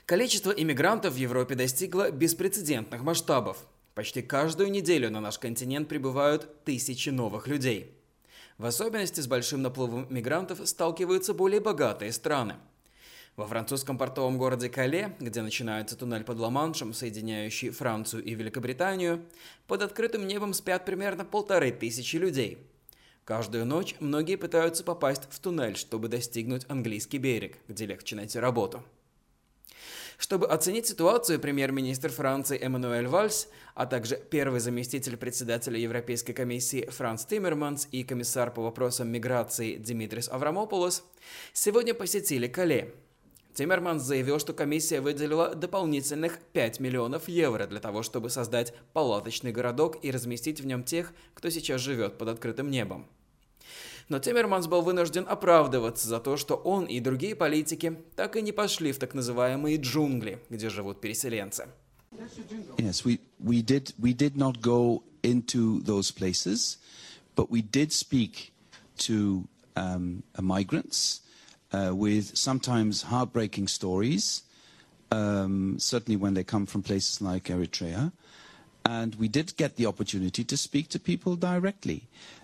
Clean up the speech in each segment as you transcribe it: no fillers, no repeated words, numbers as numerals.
Количество иммигрантов в Европе достигло беспрецедентных масштабов. Почти каждую неделю на наш континент прибывают тысячи новых людей. В особенности с большим наплывом мигрантов сталкиваются более богатые страны. Во французском портовом городе Кале, где начинается туннель под Ла-Маншем, соединяющий Францию и Великобританию, под открытым небом спят примерно 1500 людей. Каждую ночь многие пытаются попасть в туннель, чтобы достигнуть английский берег, где легче найти работу. Чтобы оценить ситуацию, премьер-министр Франции Эммануэль Вальс, а также первый заместитель председателя Европейской комиссии Франс Тиммерманс и комиссар по вопросам миграции Димитрис Аврамополос сегодня посетили Кале. Тиммерманс заявил, что комиссия выделила дополнительных 5 миллионов евро для того, чтобы создать палаточный городок и разместить в нем тех, кто сейчас живет под открытым небом. Но Тиммерманс был вынужден оправдываться за то, что он и другие политики так и не пошли в так называемые джунгли, где живут переселенцы. Yes, we did not go into those places, but we did speak to migrants with sometimes heartbreaking stories, certainly when they come from places like Eritrea, and we did get the opportunity to speak to people directly.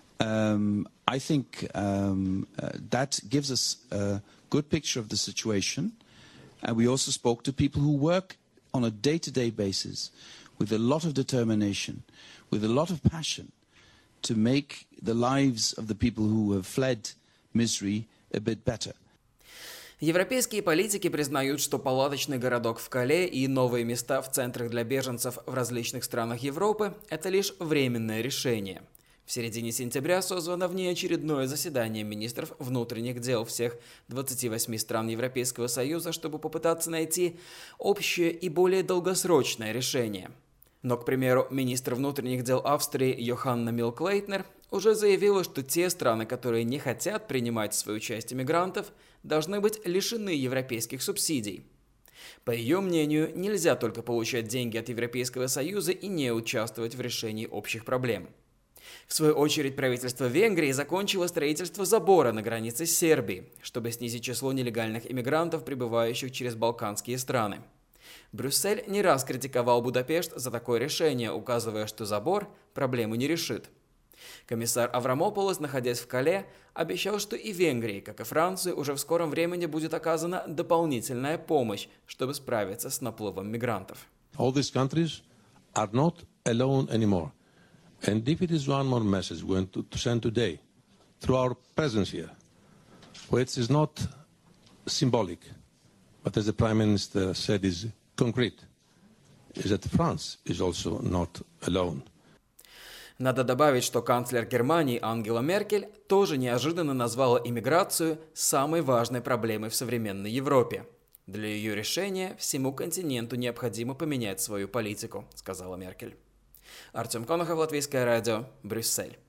I think that gives us a good picture of the situation. And we also spoke to people who work on a day-to-day basis with a lot of determination, with a lot of passion to make the lives of the people who have fled misery a bit better. Европейские политики признают, что палаточный городок в Кале и новые места в центрах для беженцев в различных странах Европы – это лишь временное решение. В середине сентября созвано внеочередное заседание министров внутренних дел всех 28 стран Европейского Союза, чтобы попытаться найти общее и более долгосрочное решение. Но, к примеру, министр внутренних дел Австрии Йоханна Милк-Лейтнер уже заявила, что те страны, которые не хотят принимать в свою часть иммигрантов, должны быть лишены европейских субсидий. По ее мнению, нельзя только получать деньги от Европейского Союза и не участвовать в решении общих проблем. В свою очередь, правительство Венгрии закончило строительство забора на границе с Сербией, чтобы снизить число нелегальных иммигрантов, прибывающих через балканские страны. Брюссель не раз критиковал Будапешт за такое решение, указывая, что забор проблему не решит. Комиссар Аврамополос, находясь в Кале, обещал, что и Венгрии, как и Франции, уже в скором времени будет оказана дополнительная помощь, чтобы справиться с наплывом мигрантов. All these countries are not alone anymore. And if it is one more message we want to send today, through our presence here, which is not symbolic, but as the Prime Minister said, is concrete, is that France is also not alone. Надо добавить, что канцлер Германии Ангела Меркель тоже неожиданно назвала иммиграцию самой важной проблемой в современной Европе. Для ее решения всему континенту необходимо поменять свою политику, сказала Меркель. Артем Конохов, Латвийское радио, Брюссель.